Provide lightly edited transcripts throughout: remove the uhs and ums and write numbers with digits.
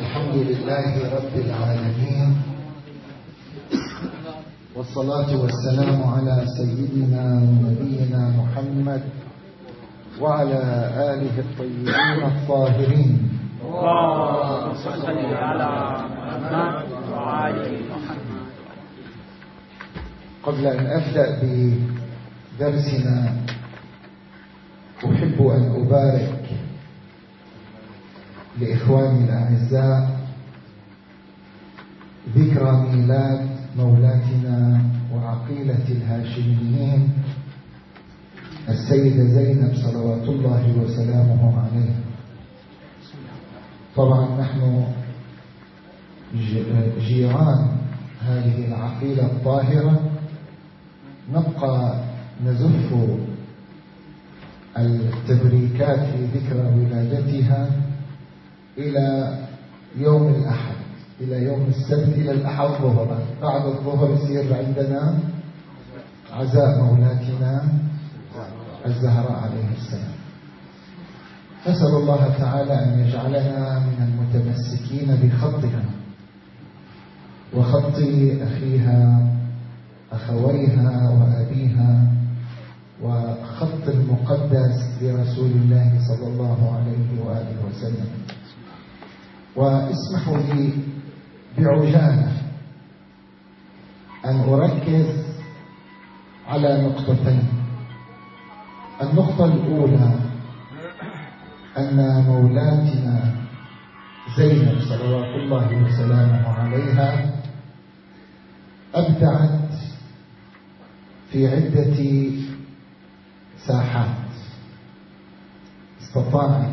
الحمد لله رب العالمين، والصلاة والسلام على سيدنا ونبينا محمد وعلى آله الطيبين الطاهرين. اللهم صل على محمد وعلى محمد. قبل أن أبدأ بدرسنا أحب أن أبارك لإخواني الأعزاء ذكرى ميلاد مولاتنا وعقيلة الهاشميين السيدة زينب صلوات الله وسلامه عليها. طبعا نحن جيران هذه العقيلة الطاهرة، نبقى نزف التبريكات في ذكرى ولادتها إلى يوم الأحد، إلى يوم السبت، إلى الأحد ظهرا. بعد الظهر يصير عندنا عزاء مولاتنا الزهراء عليه السلام. أسأل الله تعالى أن يجعلنا من المتمسكين بخطها وخط أخيها أخويها وأبيها وخط المقدس لرسول الله صلى الله عليه وآله وسلم. واسمحوا لي بعجالة أن أركز على نقطتين. النقطة الأولى أن مولاتنا زينب صلوات الله وسلامه عليها أبدعت في عدة ساحات. استطاعت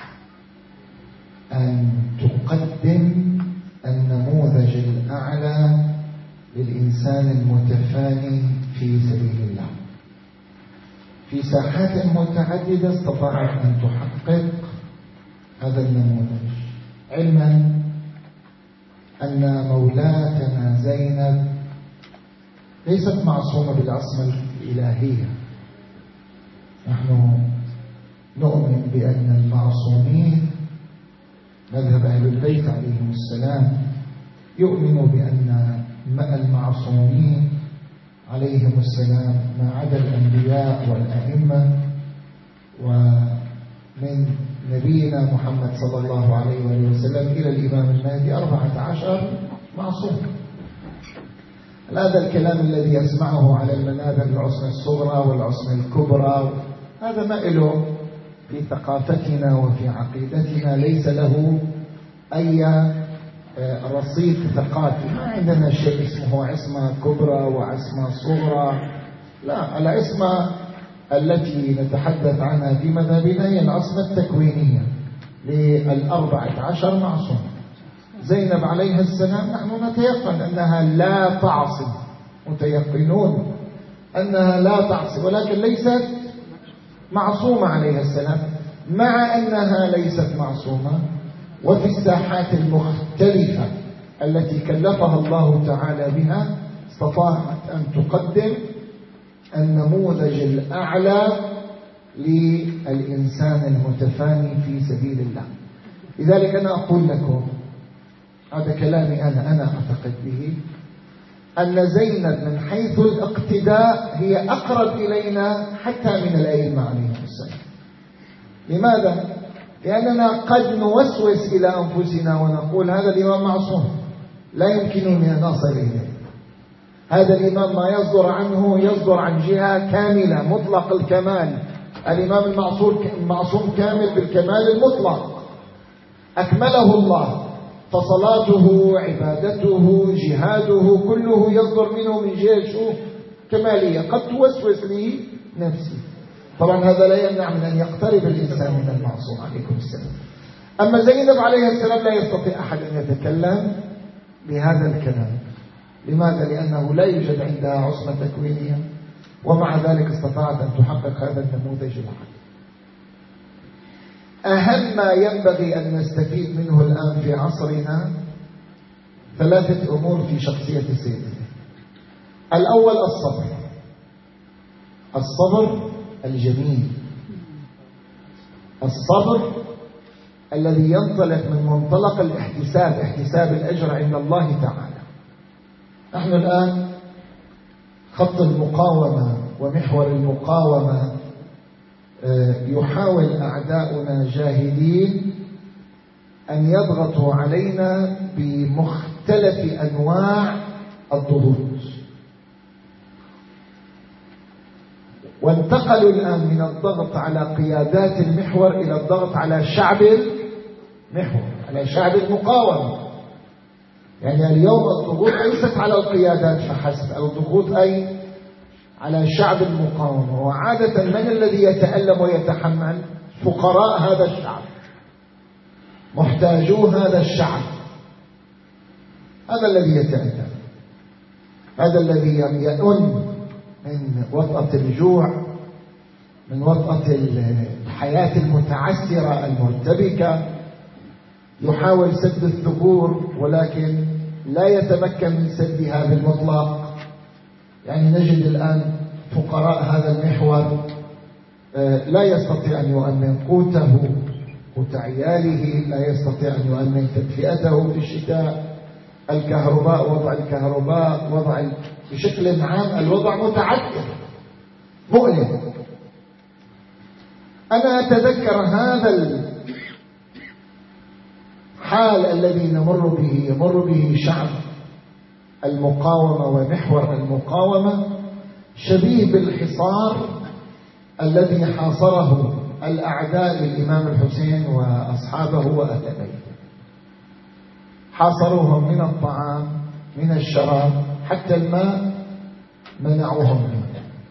أن تقدم النموذج الأعلى للإنسان المتفاني في سبيل الله. في ساحات متعددة استطاعت أن تحقق هذا النموذج، علما أن مولاتنا زينب ليست معصومة بالعصمة الإلهية. نحن نؤمن بأن المعصومين، مذهب أهل البيت عليهم السلام يؤمن بأن المعصومين عليهم السلام ما عدا الأنبياء والأئمة ومن نبينا محمد صلى الله عليه وآله وسلم إلى الإمام المهدي 14 معصوم. هذا الكلام الذي يسمعه على المنابر العصمة الصغرى والعصمة الكبرى هذا ما له في ثقافتنا وفي عقيدتنا، ليس له أي رصيد ثقافي. ما عندنا شيء اسمه عصمة كبرى وعصمة صغرى، لا، العصمة التي نتحدث عنها في مذهبنا هي العصمة التكوينية ل14 معصوم. زينب عليها السلام نحن نتيقن أنها لا تعصي، متيقنون أنها لا تعصي، ولكن ليست معصومة عليها السلام. مع أنها ليست معصومة، وفي الساحات المختلفة التي كلفها الله تعالى بها استطاعت أن تقدم النموذج الأعلى للإنسان المتفاني في سبيل الله. لذلك أنا أقول لكم، هذا كلامي أنا أعتقد به، أن زينب من حيث الاقتداء هي أقرب إلينا حتى من الأئمة عليهم السلام. لماذا؟ لأننا قد نوسوس إلى أنفسنا ونقول هذا الإمام معصوم، لا يمكنني أن أصل إليه. هذا الإمام ما يصدر عنه يصدر عن جهة كاملة مطلق الكمال. الإمام المعصوم كامل بالكمال المطلق، أكمله الله، فصلاته عبادته جهاده كله يصدر منه من جهة كمالية. قد توسوس لي نفسي، طبعا هذا لا يمنع من أن يقترب الإنسان من المعصوم عليكم السلام. أما زينب عليه السلام لا يستطيع أحد أن يتكلم بهذا الكلام. لماذا؟ لأنه لا يوجد عندها عصمة تكوينية، ومع ذلك استطاعت أن تحقق هذا النموذج العالي. أهم ما ينبغي أن نستفيد منه الآن في عصرنا 3 أمور في شخصية السيدة. الأول الصبر الجميل، الصبر الذي ينطلق من منطلق الاحتساب، احتساب الأجر عند الله تعالى. نحن الآن خط المقاومة ومحور المقاومة يحاول أعداؤنا جاهدين أن يضغطوا علينا بمختلف أنواع الضغوط، وانتقلوا الآن من الضغط على قيادات المحور إلى الضغط على شعب المحور، على شعب المقاومة. يعني اليوم الضغوط ليست على القيادات فحسب، الضغوط أي على شعب المقاومة. وعادة من الذي يتألم ويتحمل؟ فقراء هذا الشعب، محتاجو هذا الشعب، هذا الذي يتألم، هذا الذي يئن من وطأة الجوع، من وطأة الحياة المتعسرة المرتبكة، يحاول سد الثغور ولكن لا يتمكن من سدها بالمطلق. يعني نجد الآن فقراء هذا المحور لا يستطيع أن يؤمن قوته، قوت عياله، لا يستطيع أن يؤمن تدفئته في الشتاء، الكهرباء، وضع الكهرباء، وضع بشكل عام الوضع متعثر مؤلم. أنا أتذكر هذا الحال الذي يمر به شعب المقاومة ومحور المقاومة، شبيه بالحصار الذي حاصره الأعداء للإمام الحسين وأصحابه وأهل بيته. حاصروهم من الطعام، من الشراب، حتى الماء منعوهم منه.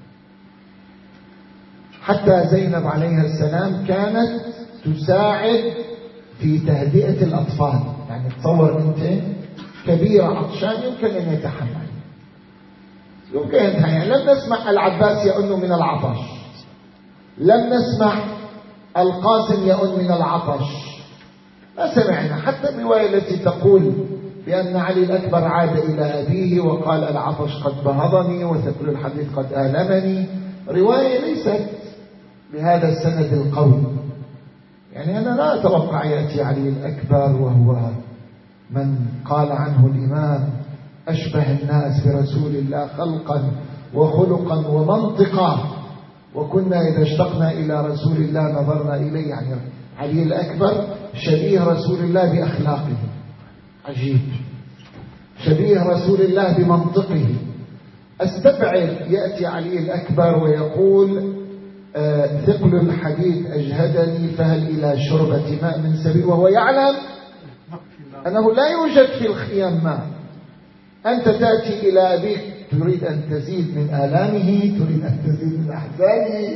حتى زينب عليها السلام كانت تساعد في تهدئة الأطفال. يعني تصور أنت كبير عطشان يمكن أن يتحمل، يمكن أن يتحمل. لم نسمع العباس يئن من العطش، لم نسمع القاسم يئن من العطش، ما سمعنا. حتى الرواية التي تقول بأن علي الأكبر عاد إلى أبيه وقال العطش قد بهضني وثقل الحديث قد آلمني، رواية ليست بهذا السند القوي. يعني أنا لا أتوقع يأتي علي الأكبر وهو من قال عنه الإمام أشبه الناس برسول الله خلقا وخلقا ومنطقا، وكنا إذا اشتقنا إلى رسول الله نظرنا إليه. يعني علي الأكبر شبيه رسول الله بأخلاقه، عجيب، شبيه رسول الله بمنطقه. استبعد يأتي علي الأكبر ويقول ثقل الحديد أجهدني فهل إلى شربة ماء من سبيل، وهو يعلم أنه لا يوجد في الخيام ماء. أنت تأتي إلى أبيك تريد أن تزيد من آلامه، تريد أن تزيد من أحزانه،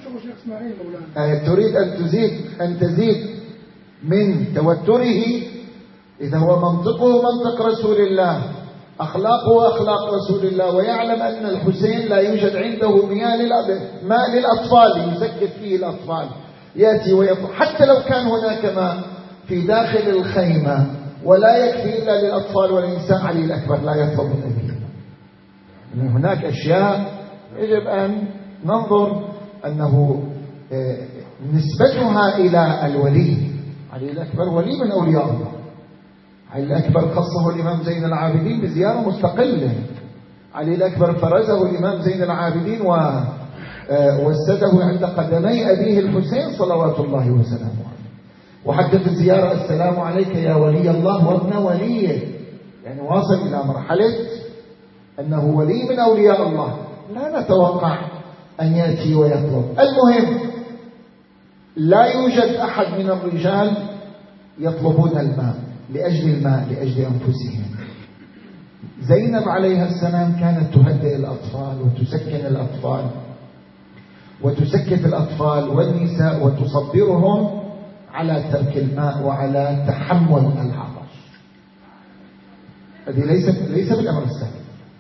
تريد أن تزيد من توتره. إذا هو منطقه منطق رسول الله، أخلاقه أخلاق رسول الله، ويعلم أن الحسين لا يوجد عنده ماء للأطفال يسكت فيه الأطفال، يأتي ويطلب. حتى لو كان هناك ماء في داخل الخيمة ولا يكفي إلا للأطفال والنساء، علي الأكبر لا يطلب النبي. هناك أشياء يجب أن ننظر أنه نسبتها إلى الولي. علي الأكبر ولي من أولياء الله. علي الأكبر خصه الإمام زين العابدين بزيارة مستقلة. علي الأكبر فرزه الإمام زين العابدين ووسده عند قدمي أبيه الحسين صلوات الله وسلامه عليه، وحدث الزيارة السلام عليك يا ولي الله وابن وليه. يعني واصل إلى مرحلة أنه ولي من أولياء الله. لا نتوقع أن يأتي ويطلب. المهم لا يوجد أحد من الرجال يطلبون الماء لأجل لأجل أنفسهم. زينب عليها السلام كانت تهدئ الأطفال وتسكن الأطفال وتسكت الأطفال والنساء وتصبرهم على ترك الماء وعلى تحمل العطش. هذه ليس بالأمر السهل،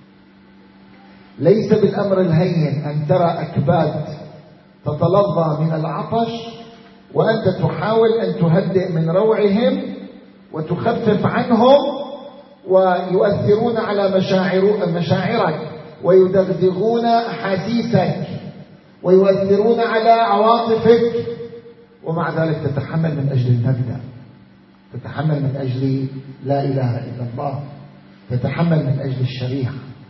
ليس بالأمر الهين أن ترى أكباد تتلظى من العطش وأنت تحاول أن تهدئ من روعهم وتخفف عنهم، ويؤثرون على مشاعرك ويدغدغون أحاسيسك ويؤثرون على عواطفك، ومع ذلك تتحمل من أجل المبدأ. تتحمل من أجل لا إله إلا الله، تتحمل من أجل الشريعة.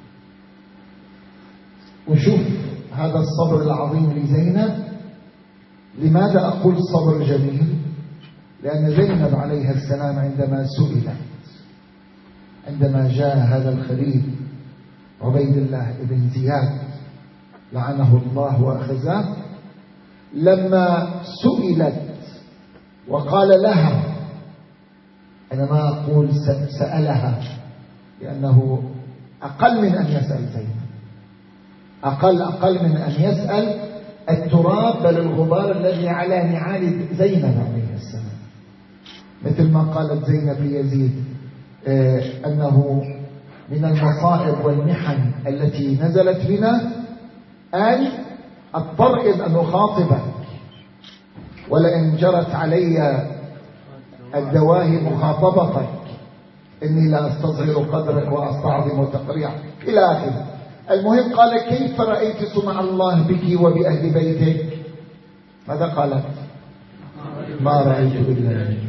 وشوف هذا الصبر العظيم لزينب. لماذا أقول صبر جميل؟ لأن زينب عليها السلام عندما سئلت، عندما جاء هذا الخليل عبيد الله بن زياد لعنه الله وأخزاه، لما سئلت وقال لها، أنا ما أقول سألها لأنه أقل من أن يسأل زينب، أقل من أن يسأل التراب بل الغبار الذي على نعال زينب عليه السلام. مثل ما قالت زينب ليزيد أنه من المصائب والمحن التي نزلت بنا أن أضطر أن أخاطبك، ولئن جرت علي الدواهي مخاطبتك إني لا أستصغر قدرك وأستعظم تقريعك إلى آخره. المهم قال كيف رأيت صنع الله بك وبأهل بيتك؟ ماذا قالت؟ ما رأيت إلا جميل.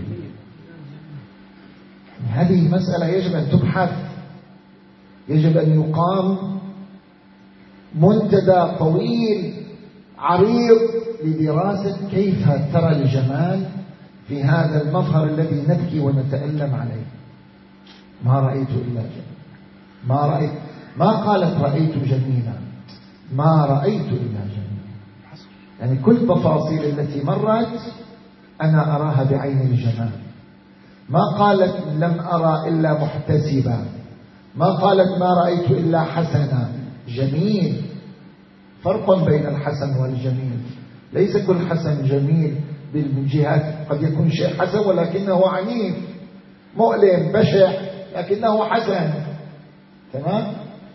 هذه مسألة يجب أن تبحث، يجب أن يقام منتدى طويل عريض لدراسة كيف ترى الجمال في هذا المظهر الذي نبكي ونتألم عليه. ما رأيت إلا جميل. ما قالت رأيت جميلا، ما رأيت إلا جميلا. يعني كل التفاصيل التي مرت أنا أراها بعين الجمال. ما قالت لم أرى إلا محتسبا، ما قالت ما رأيت إلا حسنا. جميل، فرق بين الحسن والجميل. ليس كل حسن جميل من جهات، قد يكون شيء حسن ولكنه عنيف مؤلم بشع لكنه حسن. تمام؟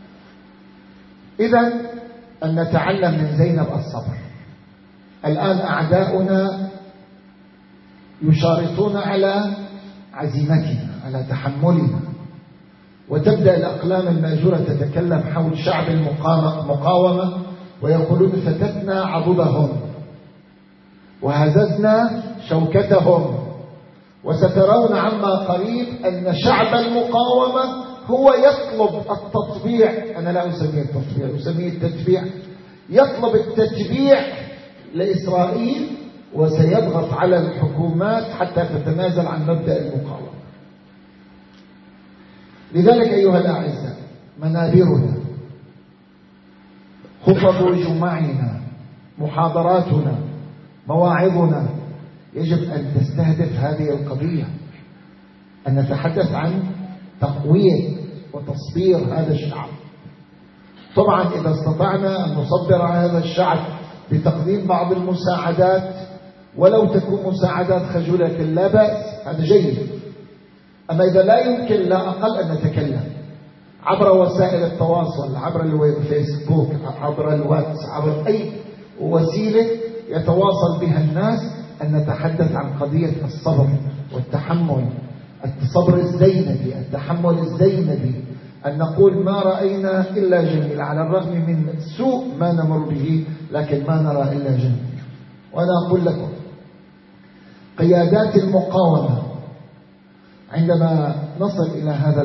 إذن أن نتعلم من زينب الصبر. الآن أعداؤنا يشارطون على عزيمتنا، على تحملنا، وتبدأ الأقلام المأجورة تتكلم حول شعب المقاومة ويقولون فتتنا عضدهم وهززنا شوكتهم، وسترون عما قريب أن شعب المقاومة هو يطلب التطبيع. أنا لا أسميه التطبيع، أسميه التتبيع. يطلب التتبيع لإسرائيل وسيضغط على الحكومات حتى تتنازل عن مبدأ المقاومة. لذلك أيها الأعزاء، منابرنا، خطب جمعنا، محاضراتنا، مواعظنا يجب أن تستهدف هذه القضية، أن نتحدث عن تقوية وتصبير هذا الشعب. طبعا إذا استطعنا أن نصبر هذا الشعب بتقديم بعض المساعدات ولو تكون مساعدات خجولة لا بأس، هذا جيد. أما إذا لا يمكن لا أقل أن نتكلم عبر وسائل التواصل، عبر الفيسبوك، عبر الواتس، عبر أي وسيلة يتواصل بها الناس، أن نتحدث عن قضية الصبر والتحمل، الصبر الزينبي، التحمل الزينبي، أن نقول ما رأينا إلا جميل على الرغم من سوء ما نمر به، لكن ما نرى إلا جميل. وأنا أقول لكم قيادات المقاومة عندما نصل إلى هذا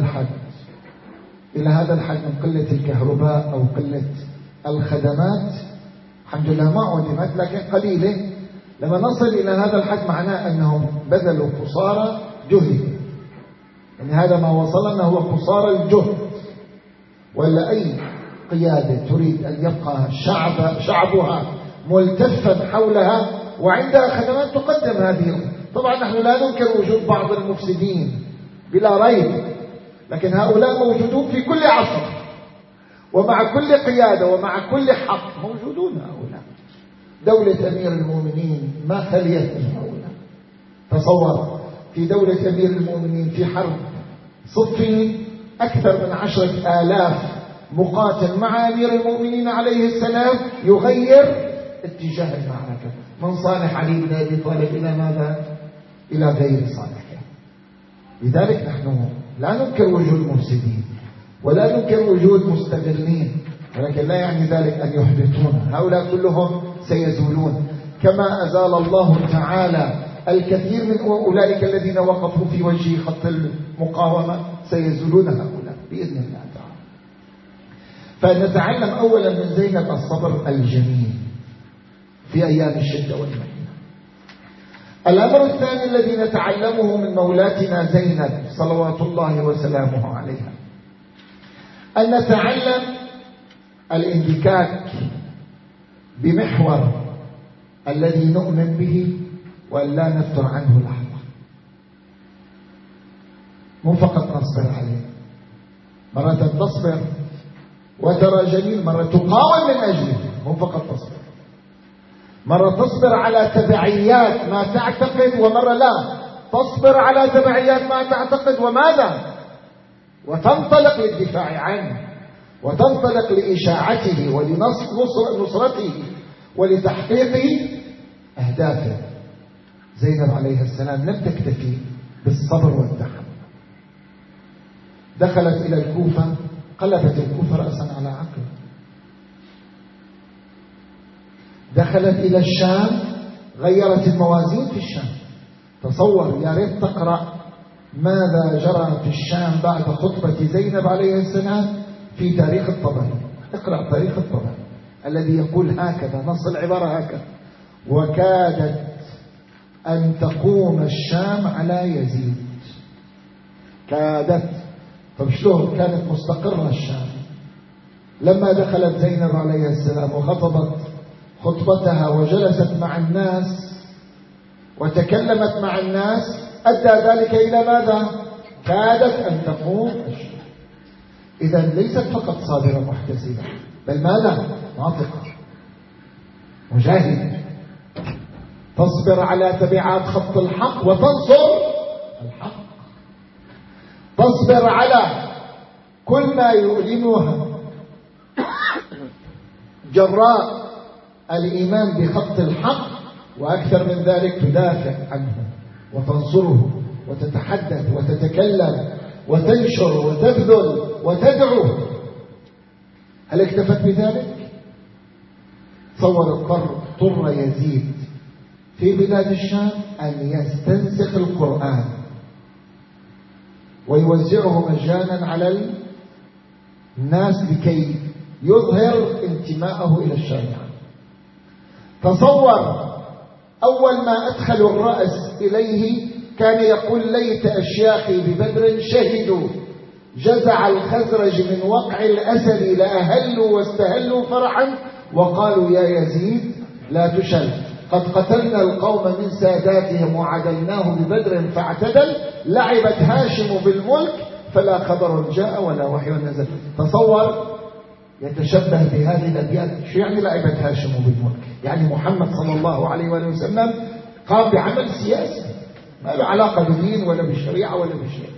الحد من قلة الكهرباء أو قلة الخدمات، الحمد لله ما عدمت لكن قليلة، لما نصل إلى هذا الحد معناه أنهم بذلوا قصارى جهد. يعني هذا ما وصلنا هو قصارى الجهد. ولا أي قيادة تريد أن يبقى شعبها ملتفا حولها وعندها خدمات تقدم هذه. طبعا نحن لا ننكر وجود بعض المفسدين بلا ريب، لكن هؤلاء موجودون في كل عصر ومع كل قيادة ومع كل حق موجودون. هؤلاء دولة أمير المؤمنين ما خليت من هؤلاء. تصور في دولة أمير المؤمنين في حرب صفين أكثر من 10,000 مقاتل مع أمير المؤمنين عليه السلام يغير اتجاه المعركة من صالح علي بن أبي طالب إلى ماذا؟ إلى غير صالحه. لذلك نحن لا ننكر وجود مفسدين ولا ننكر وجود مستغلين، ولكن لا يعني ذلك أن يحبطون. هؤلاء كلهم سيزولون كما أزال الله تعالى الكثير من أولئك الذين وقفوا في وجه خط المقاومة سيزولون هؤلاء بإذن الله تعالى. فنتعلم أولا من زينب الصبر الجميل في أيام الشدة والمحنة. الأمر الثاني الذي نتعلمه من مولاتنا زينب صلوات الله وسلامه عليها أن نتعلم الانبكاك بمحور الذي نؤمن به وأن لا نفتر عنه لحظة. مو فقط نصبر عليه، مرة تصبر وترى جميل، مرة تقاوم من أجله، مو فقط تصبر، مرة تصبر على تبعيات ما تعتقد، ومرة لا تصبر على تبعيات ما تعتقد وماذا؟ وتنطلق للدفاع عنه، وتنطلق لإشاعته ولنصرته ولتحقيق أهدافه. زينب عليه السلام لم تكتفي بالصبر والتحمل، دخلت إلى الكوفة قلبت الكوفة رأسا على عقل، دخلت إلى الشام غيرت الموازين في الشام. تصور، يا ريت تقرأ ماذا جرى في الشام بعد خطبة زينب عليه السلام في تاريخ الطبري. اقرأ تاريخ الطبري الذي يقول هكذا، نص العبارة هكذا: وكادت أن تقوم الشام على يزيد. كادت. طب شلون كانت مستقرة الشام؟ لما دخلت زينب عليه السلام وخطبت خطبتها وجلست مع الناس وتكلمت مع الناس أدى ذلك إلى ماذا؟ كادت أن تقوم الشام. إذن ليست فقط صابرة محتسبة، بل ماذا؟ ناطقة مجاهدة، تصبر على تبعات خط الحق وتنصر الحق، تصبر على كل ما يؤلمها جراء الإيمان بخط الحق، وأكثر من ذلك تدافع عنه وتنصره وتتحدث وتتكلم وتنشر وتبذل وتدعو. هل اكتفت بذلك؟ تصور اضطر يزيد في بلاد الشام أن يستنسخ القرآن ويوزعه مجانا على الناس لكي يظهر انتماءه إلى الشريعة. تصور أول ما أدخلوا الرأس إليه كان يقول: ليت أشياخي ببدر شهدوا جزع الخزرج من وقع الأسد لأهلوا واستهلوا فرحا وقالوا يا يزيد لا تشل، قد قتلنا القوم من ساداتهم وعدلناه ببدر فاعتدل، لعبت هاشم بالملك فلا خبر جاء ولا وحي نزل. تصور يتشبه بهذه الأبيات. شو يعني لعبت هاشم بالملك؟ يعني محمد صلى الله عليه وآله وسلم قام بعمل سياسي ما له علاقة بدين ولا بالشريعة ولا بشيء.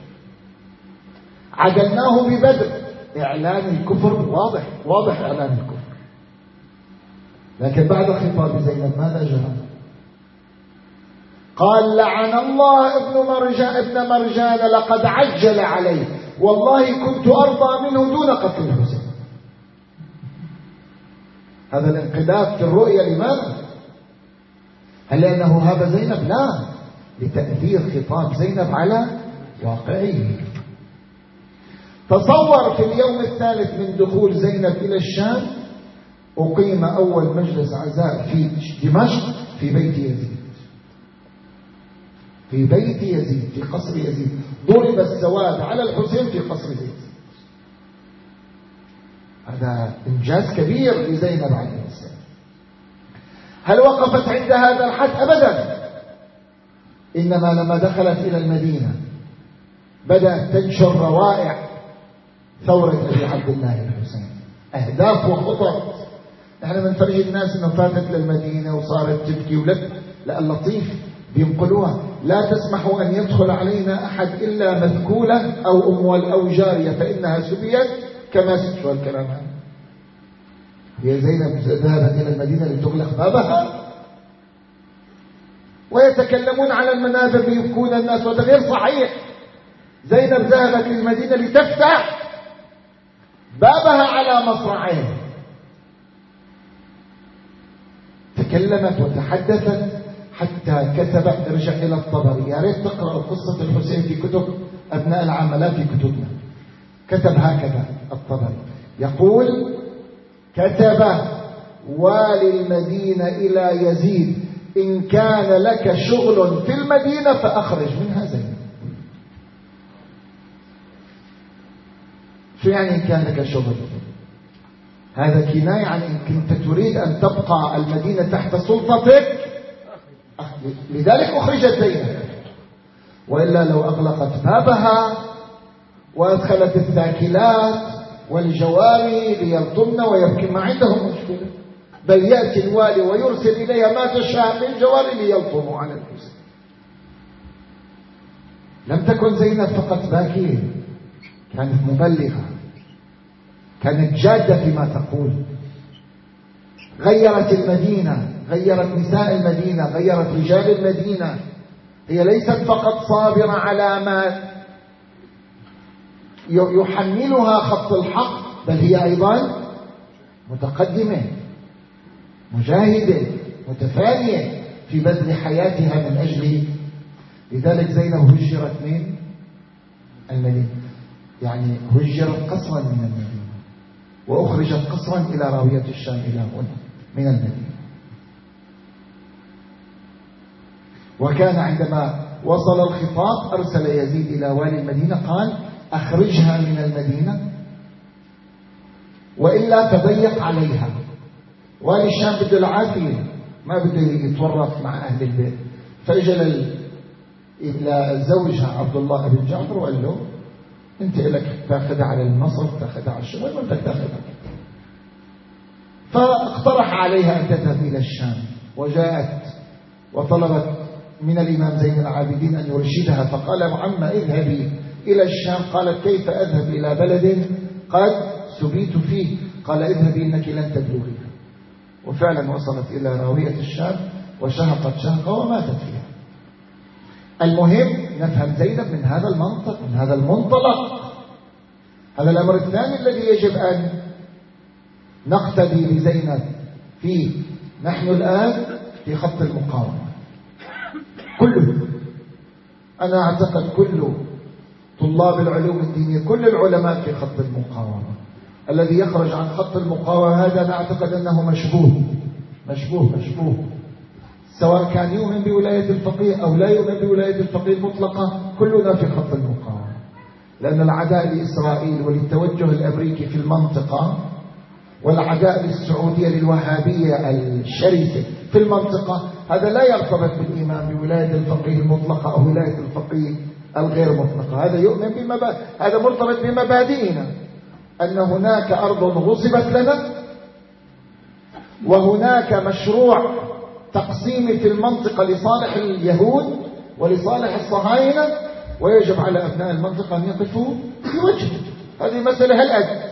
عدلناه ببدر، إعلان الكفر واضح، واضح إعلان الكفر. لكن بعد خطاب زينب ماذا جرى؟ قال: لعن الله ابن مرجان لقد عجل عليه، والله كنت أرضى منه دون قتل الحسين. هذا الانقلاب في الرؤية لماذا؟ هل لأنه هاب زينب؟ لا، لتأثير خطاب زينب على واقعه. تصور في اليوم الثالث من دخول زينب إلى الشام أقيم أول مجلس عزاء في دمشق في بيت يزيد، في بيت يزيد، في قصر يزيد. ضرب السواد على الحسين في قصر يزيد. هذا إنجاز كبير لزينب عليه السلام. هل وقفت عند هذا الحد؟ أبدا. إنما لما دخلت إلى المدينة بدأت تنشر روائع ثورة أبي عبد الله الحسين، أهداف وخطط. نحن بنفرج الناس أنه فاتت للمدينة وصارت تبكي لا، اللطيف بينقلوها: لا تسمحوا أن يدخل علينا أحد إلا مذكولة أو أموال أو جارية فإنها سبيت كما شو الكلام هذا. هي زينب ذهبت إلى المدينة لتغلق بابها ويتكلمون على المنابر ليبكون الناس، وهذا غير صحيح. زينب ذهبت للمدينة لتفتح بابها على مصراعين، تكلمت وتحدثت حتى كتب، ارجع إلى الطبري، يا ريت تقرأ قصة الحسين في كتب أبناء العامة لا في كتبنا. كتب هكذا الطبري، يقول: كتب والي المدينة إلى يزيد: إن كان لك شغل في المدينة فأخرج منها زينب. شو يعني إن كان لك شغل؟ هذا كناية عن إن كنت تريد أن تبقى المدينة تحت سلطتك، لذلك أخرجت زينب. وإلا لو أغلقت بابها وأدخلت الثاكلات والجواري ليلطمن ويبكي، ما عندهم مشكلة، بل يأتي الوالي ويرسل إليها ما تشاء من جواري ليلطموا على الحسين. لم تكن زينب فقط باكية، كانت مبلغة، كانت جادة فيما تقول، غيرت المدينة، غيرت نساء المدينة، غيرت رجال المدينة. هي ليست فقط صابرة على ما يحملها خط الحق، بل هي أيضا متقدمة، مجاهدة، متفانية في بذل حياتها من أجله. لذلك زينب هجرت من المدينة، يعني هجرت قصرا من المدينة وأخرجت قصرا إلى راوية الشام إلى هنا من المدينة. وكان عندما وصل الخطاب أرسل يزيد إلى والي المدينة قال: أخرجها من المدينة وإلا تضيق عليها. والي الشام بده العافية، ما بده يتورط مع أهل البيت. فإجل إلى زوجها عبد الله بن جعفر وقال له: أنت لك تأخذها على المصرف، تأخذها على الشمال، وأنت تأخذها. فاقترح عليها أن تذهب إلى الشام، وجاءت وطلبت من الإمام زين العابدين أن يرشدها. فقال: محمد اذهبي إلى الشام. قالت: كيف أذهب إلى بلد قد سبيت فيه؟ قال: اذهبي إنك لن تبلغيها. وفعلا وصلت إلى راوية الشام وشهقت شهقة وماتت فيها. المهم نفهم زينب من هذا المنطق، من هذا المنطلق. هذا الأمر الثاني الذي يجب أن نقتدي بزينب فيه. نحن الآن في خط المقاومة كله. أنا أعتقد كل طلاب العلوم الدينية، كل العلماء في خط المقاومة. الذي يخرج عن خط المقاومة هذا أنا أعتقد أنه مشبوه، سواء كان يؤمن بولاية الفقيه أو لا يؤمن بولاية الفقيه المطلقة، كلنا في خط المقاومة. لأن العداء لإسرائيل وللتوجه الأمريكي في المنطقة، والعداء للسعودية للوهابية الشرسة في المنطقة، هذا لا يرتبط بالإيمان بولاية الفقيه المطلقة أو ولاية الفقيه الغير مطلقة. هذا يؤمن هذا مرتبط بمبادئنا، أن هناك أرض غصبت لنا، وهناك مشروع تقسيم في المنطقة لصالح اليهود ولصالح الصهاينة، ويجب على أبناء المنطقة أن يقفوا في وجهه. هذه مسألة هل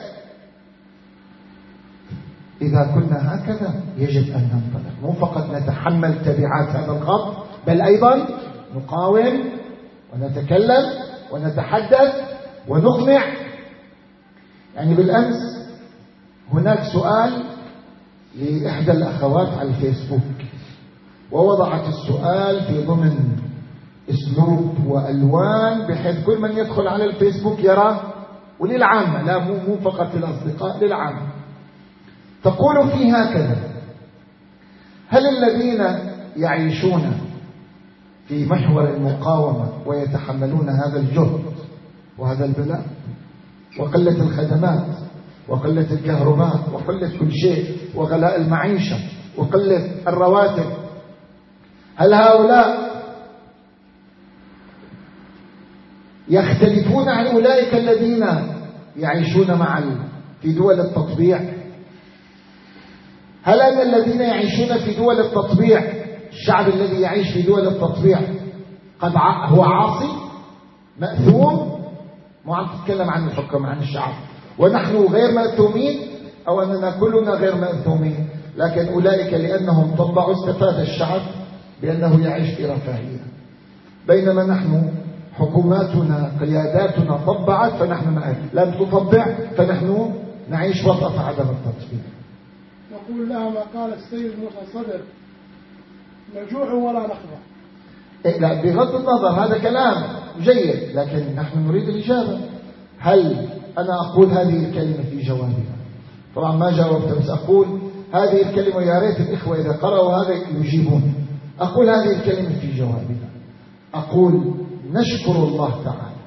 إذا كنا هكذا يجب أن ننطلق، مو فقط نتحمل تبعات هذا الخط، بل أيضا نقاوم ونتكلم ونتحدث ونقنع. يعني بالأمس هناك سؤال لإحدى الأخوات على الفيسبوك، ووضعت السؤال في ضمن أسلوب وألوان بحيث كل من يدخل على الفيسبوك يرى، وللعامة، لا مو فقط للأصدقاء، للعامة. تقول في هكذا: هل الذين يعيشون في محور المقاومة ويتحملون هذا الجهد وهذا البلاء وقلة الخدمات وقلة الكهرباء وقلة كل شيء وغلاء المعيشة وقلة الرواتب، هل هؤلاء يختلفون عن أولئك الذين يعيشون في دول التطبيع؟ هل أن الذين يعيشون في دول التطبيع، الشعب الذي يعيش في دول التطبيع هو عاصي مأثوم؟ مو عم تتكلم عن الحكم، عن الشعب، ونحن غير مأثومين، أو أننا كلنا غير مأثومين، لكن أولئك لأنهم طبعوا استفاد الشعب بأنه يعيش في رفاهية، بينما نحن حكوماتنا قياداتنا طبعت فنحن لم تطبع، فنحن نعيش وسط عدم التطبيع. نقول لها ما قال السيد موسى صدر لا جوع ولا نخضع. لا، بغض النظر هذا كلام جيد، لكن نحن نريد الإجابة. هل أنا أقول هذه الكلمة في جوابها؟ طبعا ما جاوبت، بس أقول هذه الكلمة، يا ريت الإخوة إذا قرأوا هذا يجيبون. أقول هذه الكلمة في جوابها، أقول نشكر الله تعالى،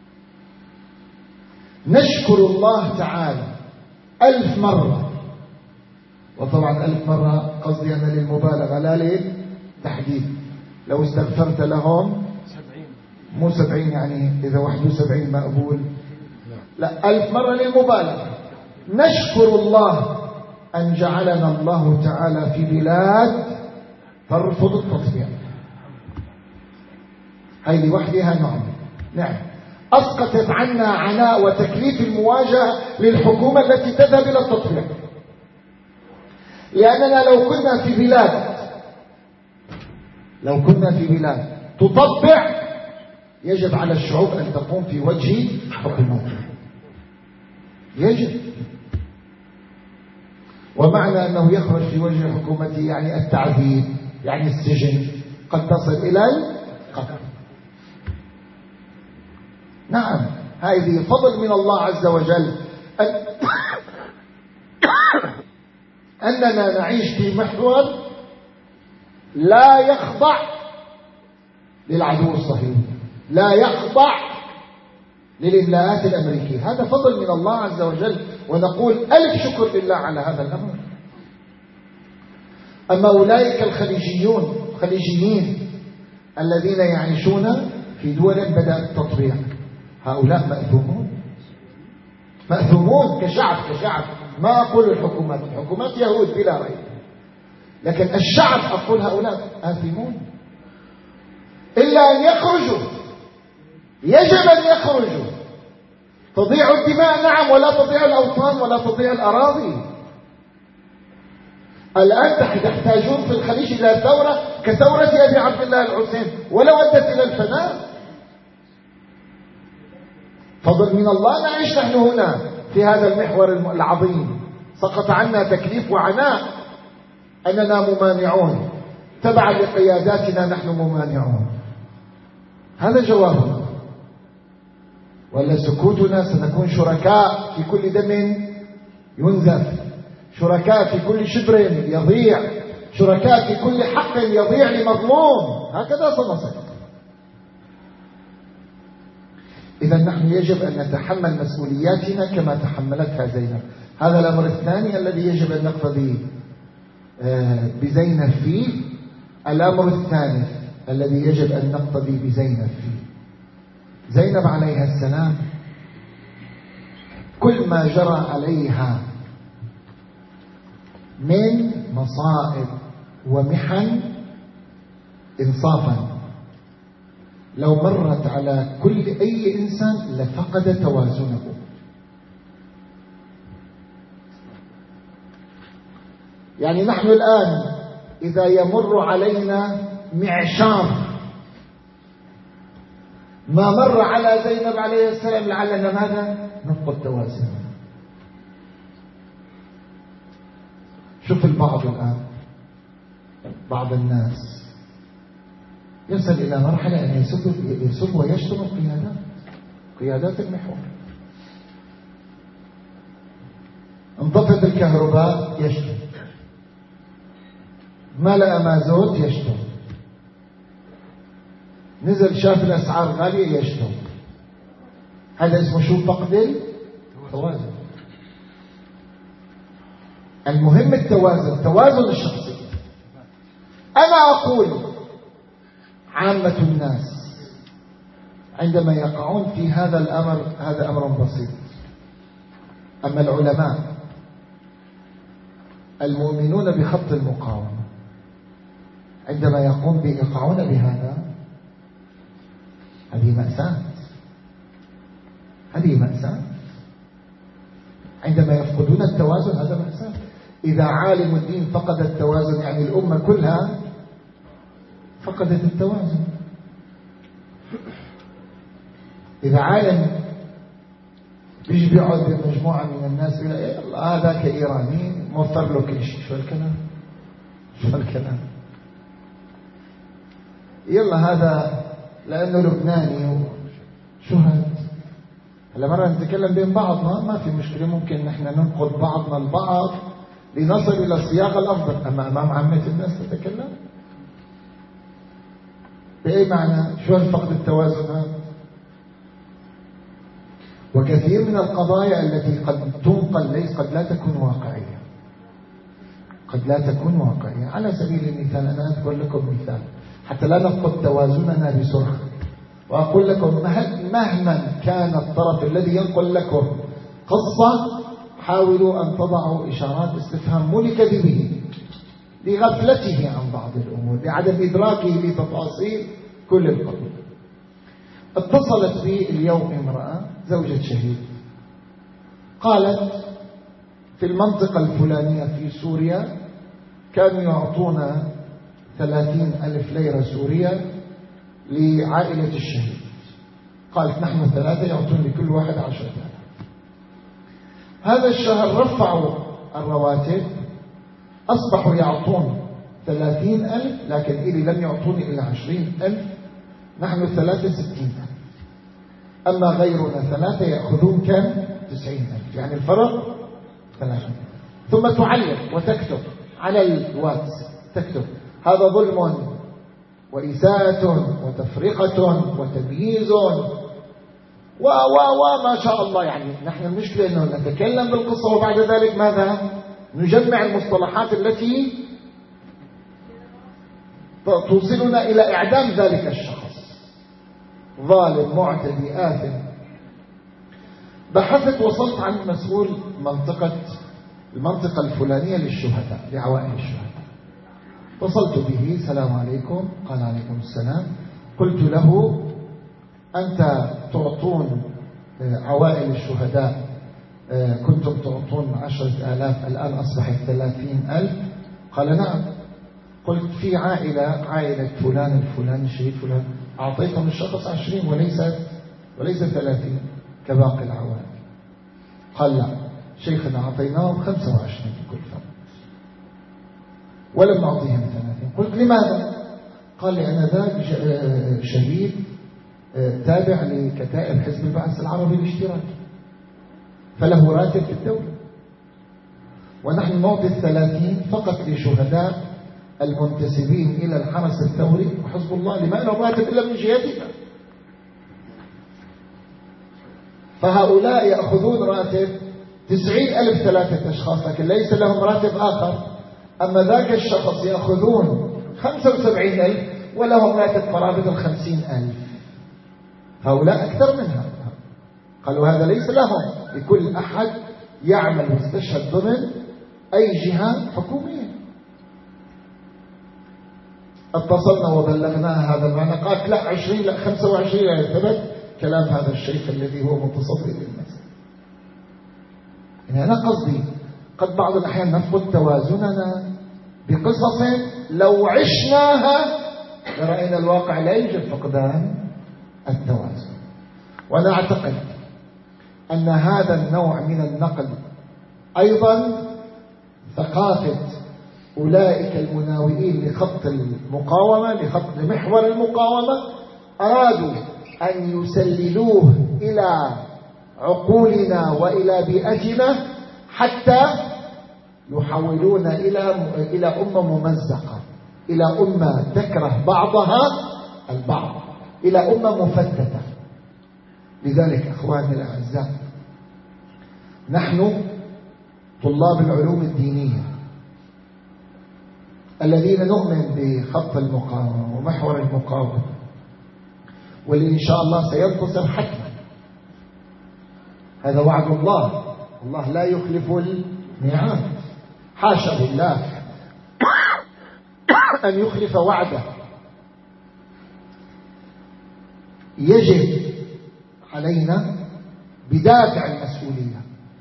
نشكر الله تعالى 1000 مرة. وطبعا 1000 مرة قصدي أنا للمبالغة لا للتحديد. لو استغفرت لهم 70 مو 70 يعني إذا 71 مقبول، لا 1000 مرة للمبالغة. نشكر الله أن جعلنا الله تعالى في بلاد ترفض التطبيع. هذه وحدها نعم أسقطت عنا عناء وتكليف المواجهة للحكومة التي تذهب إلى التطبيع. لأننا لو كنا في بلاد تطبع، يجب على الشعوب أن تقوم في وجه حكومتها، يجب. ومعنى أنه يخرج في وجه حكومته يعني التعذيب، يعني السجن، قد تصل إلى القتل. نعم، هذه فضل من الله عز وجل أننا نعيش في محور لا يخضع للعدو الصهيوني، لا يخضع للإملاءات الأمريكية. هذا فضل من الله عز وجل، ونقول 1000 شكر لله على هذا الأمر. أما أولئك الخليجيين الذين يعيشون في دول بدأ التطبيع، هؤلاء مأثومون كشعب. ما أقول الحكومات يهود بلا ريب، لكن الشعب أقول هؤلاء آثمون. إلا أن يخرجوا، يجب أن يخرجوا. تضيع الدماء نعم، ولا تضيع الأوطان ولا تضيع الأراضي. الآن تحتاجون في الخليج إلى ثورة كثورة أبي عبد الله الحسين، ولو أدت إلى الفناء. فضل من الله نعيش نحن هنا في هذا المحور العظيم. سقط عنا تكليف وعناء أننا ممانعون، تبعا لقياداتنا نحن ممانعون. هذا جوابنا. ولا سكوتنا سنكون شركاء في كل دم ينزف، شركاء في كل شبر يضيع، شركاء في كل حق يضيع لمظلوم. هكذا سنصل. إذا نحن يجب أن نتحمل مسؤولياتنا كما تحملتها زينب. هذا الأمر الثاني الذي يجب أن نقتضي بزينب فيه. الأمر الثالث الذي يجب أن نقتضي بزينب فيه، زينب عليها السلام كل ما جرى عليها من مصائب ومحن إنصافا لو مرت على كل أي إنسان لفقد توازنه. يعني نحن الآن إذا يمر علينا معشار ما مر على زينب عليه السلام لعلنا ماذا؟ نفقد توازن. شوف البعض الآن، بعض الناس يصل إلى مرحلة أن يسب ويشتم قيادات المحور. انطفت الكهرباء يشتم، ملأ مازوت يشتم، نزل شاف الأسعار غالية يشتم. هذا اسمه شو؟ فقد التوازن. المهم التوازن، توازن الشخصي. أنا أقول عامة الناس عندما يقعون في هذا الأمر هذا أمر بسيط. أما العلماء المؤمنون بخط المقاومة عندما يقعون بهذا، هذه مأساة، هذه مأساة. عندما يفقدون التوازن هذا مأساة. إذا عالم الدين فقد التوازن يعني الأمة كلها فقدت التوازن. إذا عالم بيجي بيقعد بمجموعة من الناس يقول إيه هذاك إيراني موفر له كل شيء، شو الكلام؟ يلا هذا لأنه لبناني وشهد. هلا مرة نتكلم بين بعضنا ما في مشكلة، ممكن نحن ننقد بعضنا البعض لنصل إلى الصياغة الأفضل. أما أمام عامة الناس تتكلم بأي معنى؟ شو هالفقد التوازن هذا؟ وكثير من القضايا التي قد تنقل قد لا تكون واقعية، قد لا تكون واقعية. على سبيل المثال أنا أذكر لكم مثال حتى لا نفقد توازننا بسرعة، وأقول لكم مهما كان الطرف الذي ينقل لكم قصة حاولوا أن تضعوا إشارات استفهام، مو لكذبه، لغفلته عن بعض الأمور، لعدم إدراكه لتفاصيل كل القضية. اتصلت بي اليوم امرأة زوجة شهيد، قالت في المنطقة الفلانية في سوريا كانوا يعطونا 30,000 ليرة سورية لعائلة الشهيد. قالت نحن 3 يعطون لكل واحد 10,000. هذا الشهر رفعوا الرواتب، أصبحوا يعطون 30,000، لكن إلي لم يعطوني إلا 20,000. نحن 3 60,000، أما غيرنا 3 يأخذون كم 90,000، يعني الفرق 3. ثم تعلق وتكتب على الواتس، تكتب هذا ظلم وإساءة وتفرقة وتمييز وما شاء الله. يعني نحن المشكلة أنه نتكلم بالقصة وبعد ذلك ماذا؟ نجمع المصطلحات التي توصلنا إلى إعدام ذلك الشخص، ظالم معتدي آثم. بحثت وصلت عن مسؤول المنطقة الفلانية للشهداء، لعوائل الشهداء. وصلت به، السلام عليكم. قال عليكم السلام. قلت له أنت تعطون عوائل الشهداء، كنتم تعطون 10,000 الآن أصبحت 30,000. قال نعم. قلت في عائلة فلان الفلاني الشهيد فلان أعطيتهم الشخص 20 وليس 30 كباقي العوائل. قال لا شيخنا أعطيناهم 25 في كل فرد ولم نعطيهم 30. قلت لماذا؟ قال لأن ذاك شهيد تابع لكتائب حزب البعث العربي الاشتراكي، فله راتب في الدولة، ونحن نعطي 30 فقط لشهداء المنتسبين إلى الحرس الثوري وحزب الله، لما لهم راتب إلا من جهتنا. فهؤلاء يأخذون راتب 90,000 3 أشخاص، لكن ليس لهم راتب آخر. أما ذاك الشخص يأخذون 75,000 ولهم راتب قرابة 50,000. هؤلاء أكثر من هذا. قالوا هذا ليس لهم، لكل أحد يعمل ويستشهد ضمن أي جهة حكومية. اتصلنا وبلغناها هذا المعنى. قالت لا 20 لا 25 لا يثبت كلام هذا الشيخ الذي هو متصدر للمسألة. يعني أنا قصدي قد بعض الأحيان نفقد توازننا بقصص لو عشناها لرأينا الواقع لا يوجد فقدان التوازن. وأنا أعتقد أن هذا النوع من النقل أيضا ثقافة أولئك المناوئين لخط المقاومة، لمحور المقاومة، أرادوا أن يسللوه إلى عقولنا وإلى بيئتنا حتى يحولون إلى أمة ممزقة، إلى أمة تكره بعضها البعض، إلى أمة مفتتة. لذلك أخواني الأعزاء، نحن طلاب العلوم الدينية الذين نؤمن بخط المقاومة ومحور المقاومة، واللي إن شاء الله سينتصر حتما. هذا وعد الله، الله لا يخلف الميعاد، حاشا لله أن يخلف وعده. يجب علينا بدافع المسؤولية،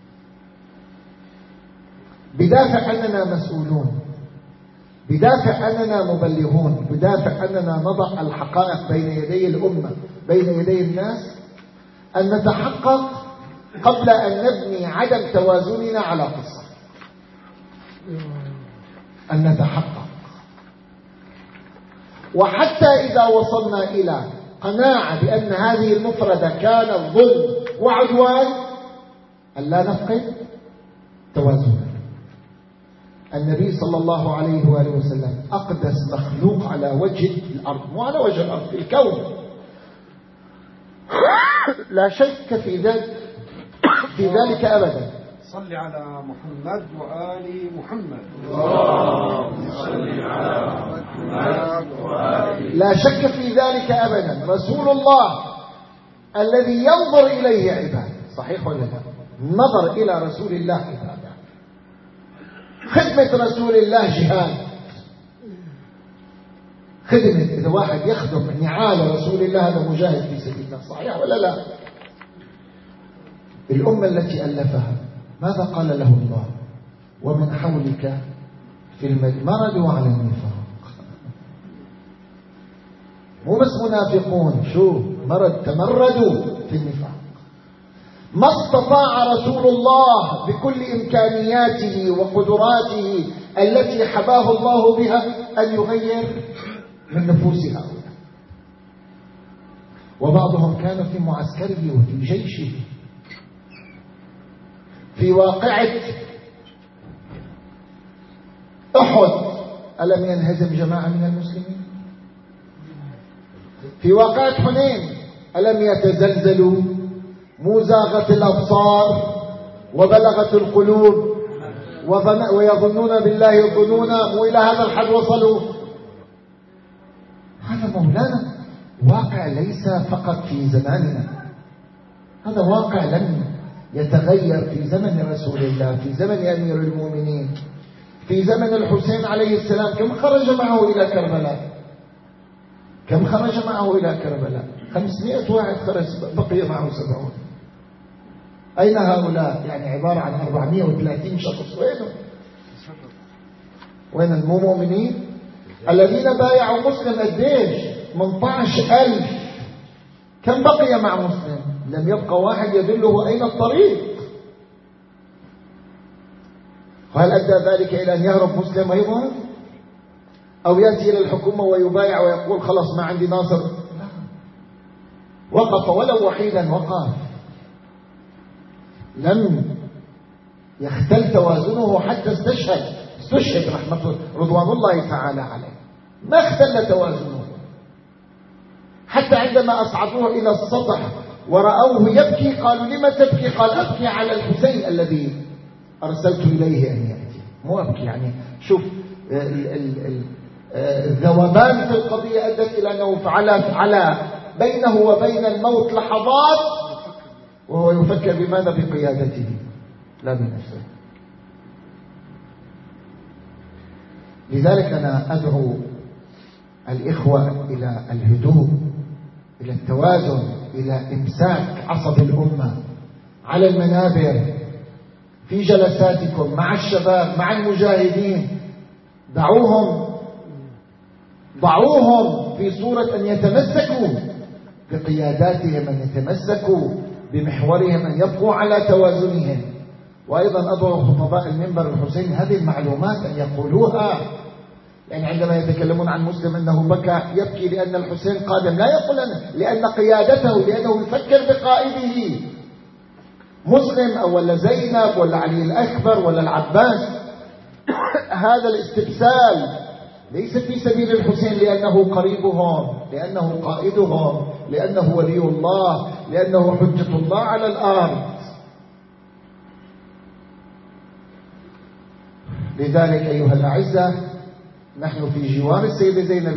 بدافع أننا مسؤولون، بدافع أننا مبلغون، بدافع أننا نضع الحقائق بين يدي الأمة، بين يدي الناس، أن نتحقق قبل أن نبني عدم توازننا على قصة، أن نتحقق. وحتى إذا وصلنا إلى قناعة بأن هذه المفردة كانت ظلم وعدوان ألا نفقد توازن. النبي صلى الله عليه وآله وسلم أقدس مخلوق على وجه الأرض، مو على وجه الأرض، في الكون، لا شك في ذلك أبدا. صل على محمد وآل محمد. لا شك في ذلك أبدا. رسول الله الذي ينظر إليه عباد، صحيح ولا لا؟ نظر إلى رسول الله عباد. خدمة رسول الله جهاد، خدمة. إذا واحد يخدم نعال رسول الله هذا مجاهد في سبيل الله، صحيح ولا لا؟ الأمة التي ألفها ماذا قال له الله؟ ومن حولك في مرضوا على النفاق. مو بس منافقون، شو مرض، تمردوا في النفاق. ما استطاع رسول الله بكل إمكانياته وقدراته التي حباه الله بها أن يغير من نفوس هؤلاء. وبعضهم كان في معسكره وفي جيشه. في واقعة أحد ألم ينهزم جماعة من المسلمين؟ في واقعة حنين ألم يتزلزلوا؟ مو زاغت الأبصار وبلغت القلوب ويظنون بالله الظنون، مو إلى هذا الحد وصلوا. هذا مولانا واقع ليس فقط في زماننا، هذا واقع لم يتغير في زمن رسول الله، في زمن أمير المؤمنين، في زمن الحسين عليه السلام. كم خرج معه إلى كربلاء؟ كم خرج معه إلى كربلاء؟ 500 واحد خرج، بقي معه 70. أين هؤلاء؟ يعني عبارة عن 430 شخص. وين المؤمنين الذين بايعوا مسلم؟ قديش؟ 18,000. كم بقي مع مسلم؟ لم يبقى واحد يدله أين الطريق. وهل أدى ذلك إلى أن يهرب مسلم أيضا؟ أو يأتي إلى الحكومة ويبايع ويقول خلاص ما عندي ناصر؟ لا، وقف ولو وحيدا، وقف، لم يختل توازنه حتى استشهد رحمة رضوان الله تعالى عليه. ما اختل توازنه حتى عندما أصعدوه إلى السطح ورأوه يبكي قالوا لما تبكي؟ قال أبكي على الحسين الذي أرسلت إليه أن يأتي. مو أبكي يعني، شوف الذوبان في القضية أدت إلى أنه على بينه وبين الموت لحظات وهو يفكر بماذا؟ بقيادته لا بنفسه. لذلك أنا أدعو الإخوة إلى الهدوء، إلى التوازن، إلى إمساك عصب الأمة على المنابر، في جلساتكم مع الشباب، مع المجاهدين. ضعوهم في صورة أن يتمسكوا بقياداتهم، أن يتمسكوا بمحورهم، أن يبقوا على توازنهم. وأيضا أدعو خطباء المنبر الحسين هذه المعلومات أن يقولوها. يعني عندما يتكلمون عن مسلم أنه بكى، يبكي لأن الحسين قادم، لا يقول لأن قيادته، لأنه يفكر بقائده، مسلم أو ولا زينب ولا علي الأكبر ولا العباس. هذا الاستبسال ليس في سبيل الحسين لأنه قريبهم، لأنه قائدهم، لأنه ولي الله، لأنه حجة الله على الأرض. لذلك أيها الأعزة، نحن في جوار السيدة زينب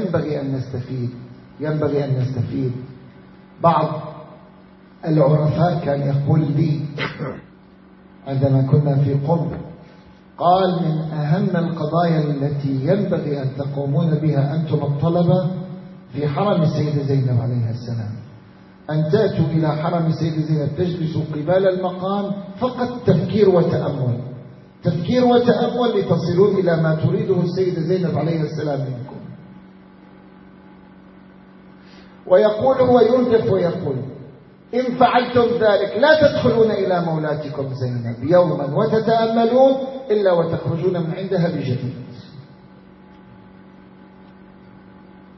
ينبغي أن نستفيد. بعض العرفاء كان يقول لي عندما كنا في قم، قال من أهم القضايا التي ينبغي أن تقومون بها أنتم الطلبة في حرم السيدة زينب عليها السلام، أن تأتوا إلى حرم السيدة زينب تجلسوا قبال المقام فقط تفكير وتأمل، تفكير وتأمل لتصلون إلى ما تريده السيدة زينب عليها السلام منكم. ويقول هو يردف ويقول إن فعلتم ذلك لا تدخلون إلى مولاتكم زينب يوما وتتأملون إلا وتخرجون من عندها بجديد.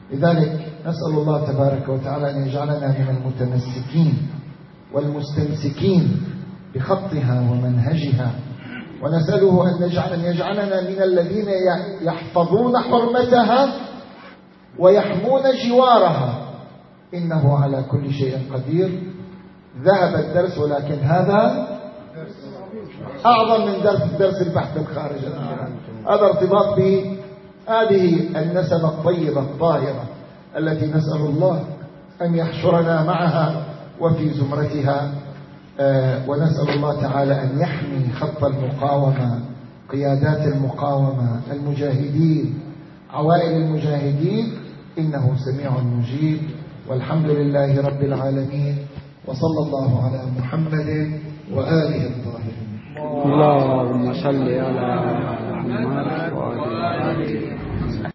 لذلك نسأل الله تبارك وتعالى أن يجعلنا من المتمسكين والمستمسكين بخطها ومنهجها، ونسأله أن يجعلنا من الذين يحفظون حرمتها ويحمون جوارها، إنه على كل شيء قدير. ذهب الدرس، ولكن هذا أعظم من درس البحث الخارج. هذا ارتباط بهذه النسمة الطيبة الطاهرة التي نسأل الله أن يحشرنا معها وفي زمرتها، ونسأل الله تعالى أن يحمي خط المقاومة، قيادات المقاومة، المجاهدين، عوائل المجاهدين، إنه سميع مجيب. والحمد لله رب العالمين، وصلى الله على محمد وآله الطاهرين. اللهم صل على محمد وعلى آله